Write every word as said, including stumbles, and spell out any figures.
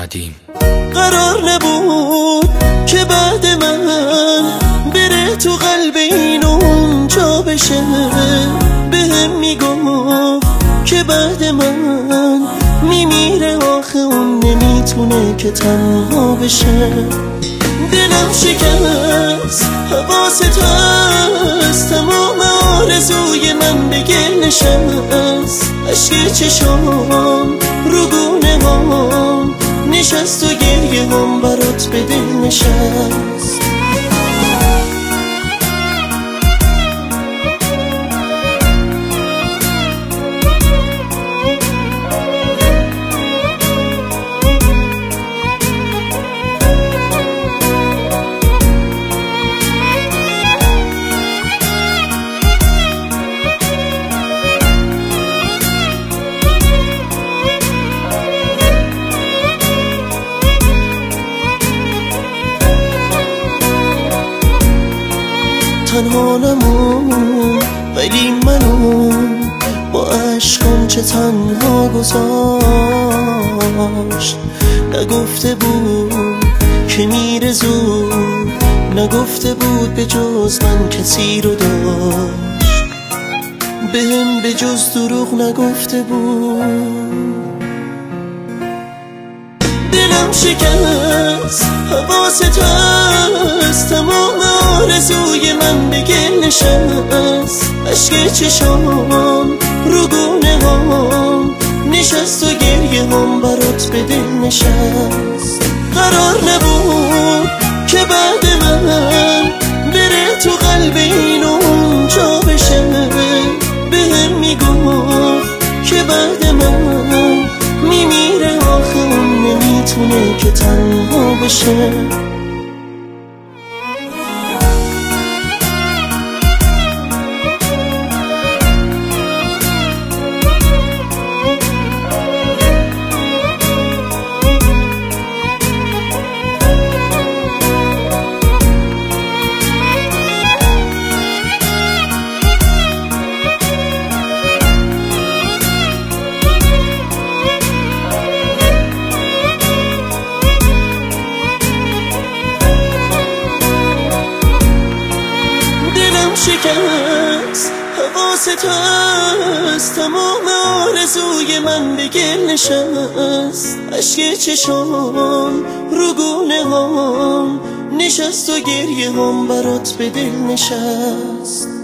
اومدیم. قرار نبود که بعد من بره تو قلب این اونجا بشه، بهم میگفت که بعد من میمیره، آخه اون نمیتونه که تنها بشه. دلم شکست، حواست هست، تمام آرزوی من به گل نشست. عشق چشام رو گونه هم نشست و گریه هم برات به دل نشست. تنها نمون ولی منو با عشقم چه تنها گذاشت. نگفته بود که میره زود، نگفته بود به جز من کسی رو داشت، بهم به جز دروغ نگفته بود. دلم شکست، حواست هست، تمام آرزوی من به گل نشست. عشق چشام رو گونه هم نشست و گریه هم برات به دل نشست. قرار نبود که بعد من بره تو قلب این اونجا بشه، بهم میگفت که بعد من میمیره، آخه اون نمیتونه که تنها بشه. شکست، حواست هست، تمام آرزوی من به گل نشست. عشق چشام رو گونه هم نشست و گریه هم برات به دل نشست.